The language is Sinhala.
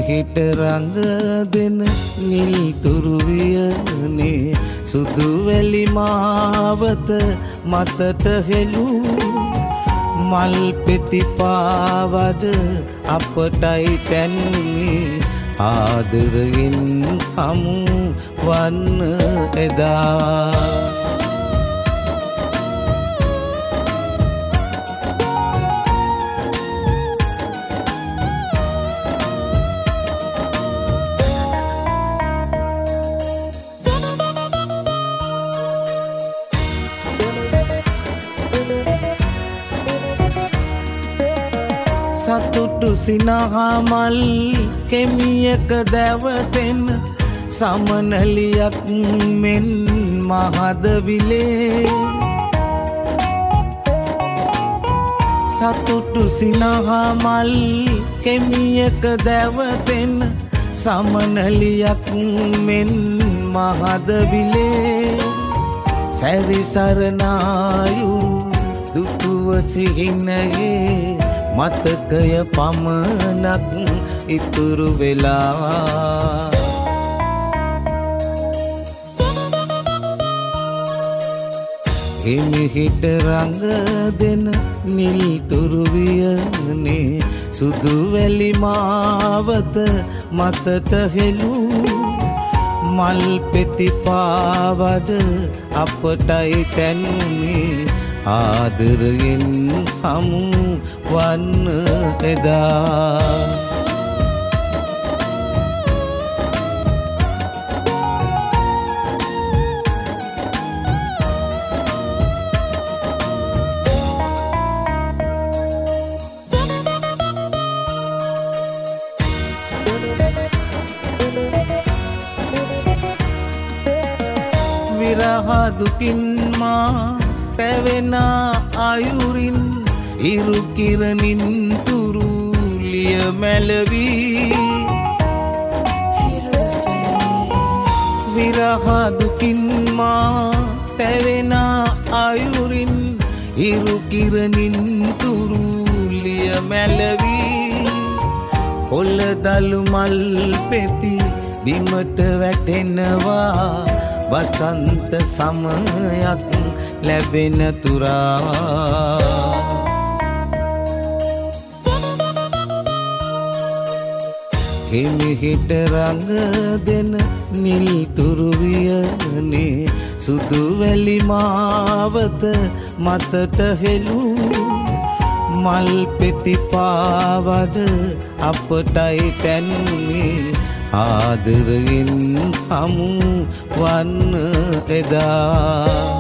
හිමිහිට රඟ දෙන නිල් තුරුවියනේ සුදු වැලි මාවත මතට හෙළූ මල් පෙති පාවඩ අපටයි තැන්වී ආදරයෙන් හමු වන්න එදා සතුටු සිනහමල් කෙමියක දැවටෙන සමනලියක් මෙන් මහදවිලේ සතුටු සිනහමල් කෙමියක දැවටෙන සමනලියක් මෙන් මහදවිලේ සැරිසරනායු දුටුව සිහිනයේ මතකය පමණක් ඉතුරු වෙලා හිමිහිට රඟ දෙන නිල් තුරුවියනේ සුදු වැලි මාවත මතට හෙළූ මල් පෙති පාවඩ අපටයි තැන්වී ආදරයෙන් හමු වන්න එදා විරහ දුකින් මා තැවෙන අයුරින් ඉරු කිරණින් තුරුලිය මැලවී විරහ දුකින් මා තැවෙන අයුරින් ඉරු කිරණින් තුරුලිය මැලවී කොළ දළු මල් පෙති බිමට වැටෙනවා වසන්ත සමයක් ලැබෙන තුරා හිමිහිට රඟ දෙන නිල් තුරුවියනේ සුදු වැලි මාවත මතට හෙළූ මල් පෙති පාවඩ අපටයි තැන්වී ආදරයෙන් හමු වන්න එදා